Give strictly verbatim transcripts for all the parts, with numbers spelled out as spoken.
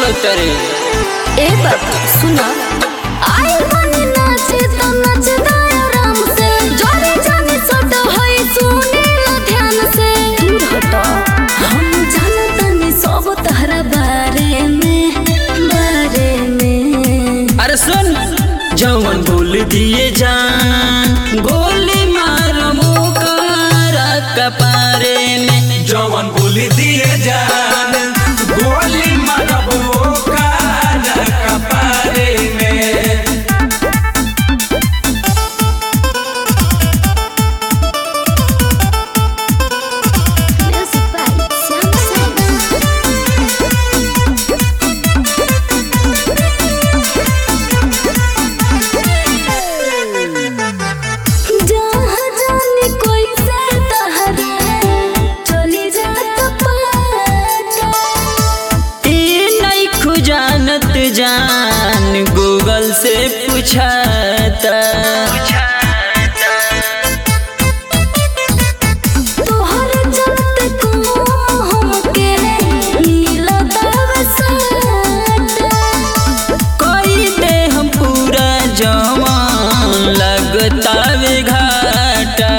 बोलत रे? ए बाबा सुना आई बने नाचे तो नाच दाया राम से जोरे जाने सोटा होई सुने लो ध्यान से दूर हटो हम जानता नहीं सब तहरा बारे में बारे में। अरे सुन जवन बोल दिए जान गोली मार मुकारा कपारे में। जवन बोल दिए जान गोली मार मुकारा कपारे में। म्यूजिक बाय श्याम जहाँ जाने कोई से तहरा चली जात पाता ई नहीं खुजानत जान गूगल से पूछाता। तोहर चलते को हमके मिलत वसाता कोई दे हम पूरा जवान लगता वे घाटा।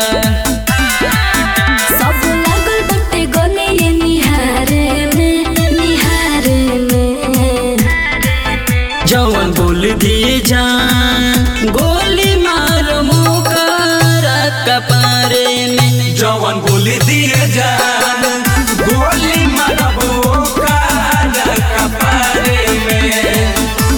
सब लागल बटे गले ये निहारे में निहारे में। जवन बोल दिए जान गोली मार मुकारा कपारे में। जवन बोल दिए जान गोली मार मुकारा कपारे में।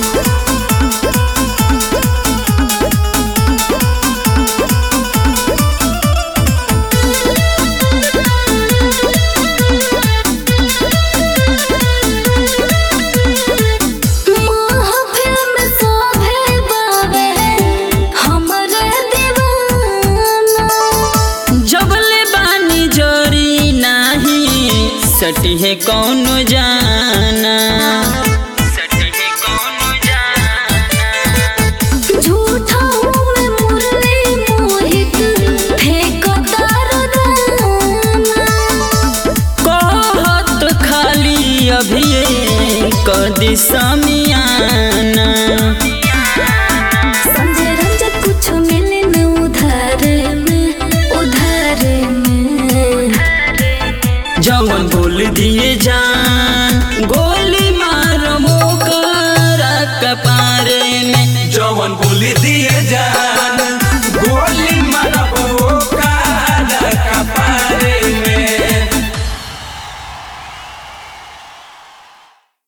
महफिल में सोभे बावे हमरे दीवाना जबले बानी जोरी नाही सटी है कौनो जाना। सटी है कौनो जाना। झूठा में मुरली मोहित फेंकतार दाना कहत खाली अभी कदी समियाना।